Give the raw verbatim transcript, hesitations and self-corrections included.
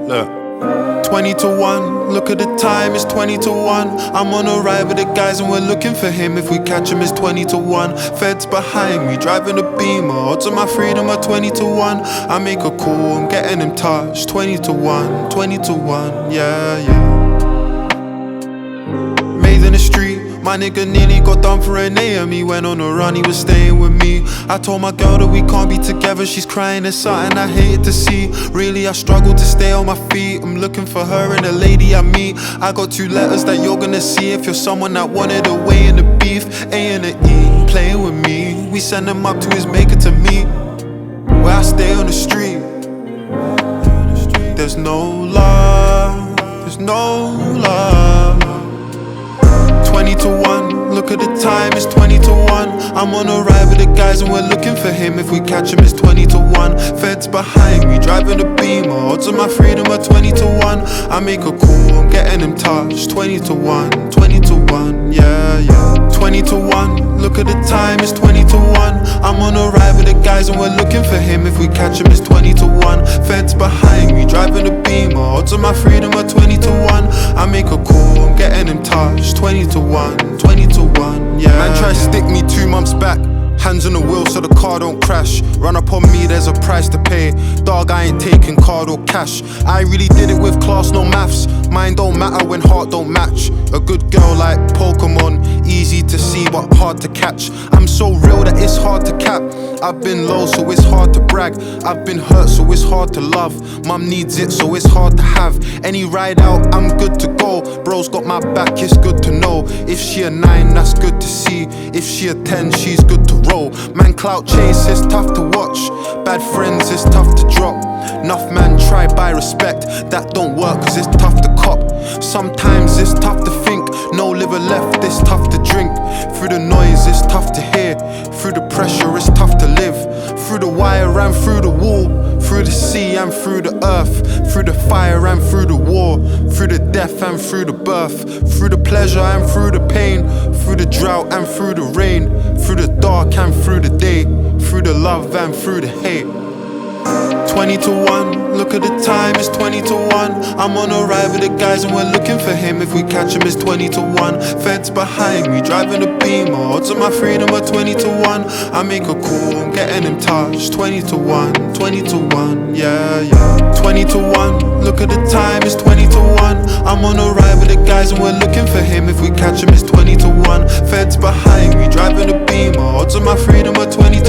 Look, twenty to one, look at the time, it's twenty to one. I'm on a ride with the guys and we're looking for him. If we catch him, it's twenty to one. Feds behind me, driving a Beamer. Odds of my freedom are twenty to one. I make a call, I'm getting him touched. twenty to one, twenty to one, yeah, yeah. Made in the street, my nigga nearly got done for an A M. He went on a run, he was staying with me. I told my girl that we can't be together. She's crying, it's something I hated to see. Really, I struggle to stay on my feet. I'm looking for her and the lady I meet. I got two letters that you're gonna see if you're someone that wanted away in the beef. A and the E, playing with me. We send him up to his maker to me, where I stay on the street. There's no love, there's no love. twenty to one, look at the time, it's twenty to one. I'm on a ride with the guys and we're looking for him. If we catch him, it's twenty to one. Feds behind me, driving a Beamer. Odds of my freedom are twenty to one. I make a call, I'm getting him touched. twenty to one, twenty to one, yeah, yeah. twenty to one, look at the time, it's twenty to one. I'm on a ride with the guys and we're looking for him. If we catch him, it's twenty to one. Feds behind me, driving a Beamer. Odds of my freedom are twenty to one. I make a call, I'm getting him touched. twenty to one, twenty to one, yeah. Man tried to stick me two months back. Hands on the wheel so the car don't crash. Run up on me, there's a price to pay. Dog, I ain't taking card or cash. I really did it with class, no maths. Mine don't matter when heart don't match. A good girl like Pokemon, easy to see but hard to catch. I'm so real that it's hard to cap. I've been low so it's hard to brag. I've been hurt so it's hard to love. Mum needs it so it's hard to have. Any ride out, I'm good to go. Bro's got my back, it's good to know. If she a nine, that's good to see. If she a ten, she's good to roll. Man, clout chase is tough to watch. Bad friends is tough to drop. Enough man try buy respect. That don't work cause it's tough to cop. Sometimes it's tough to think. No liver left, it's tough to drink. Through the noise, it's tough to hear. Through the pressure, it's tough to live. Through the wire and through the wall. Through the sea and through the earth. Through the fire and through the war. Through the death and through the birth. Through the pleasure and through the pain. Through the drought and through the rain. Through the dark and through the day. Through the love and through the hate. twenty to one, look at the time, it's twenty to one. I'm on a ride with the guys and we're looking for him. If we catch him, it's twenty to one. Feds behind me, driving a Beamer. Odds of my freedom are twenty to one. I make a call, I'm getting him touched. twenty to one, twenty to one, yeah, yeah. twenty to one, look at the time, it's twenty to one. I'm on a ride with the guys and we're looking for him. If we catch him, it's twenty to one. Feds behind me, driving a Beamer. Odds of my freedom are twenty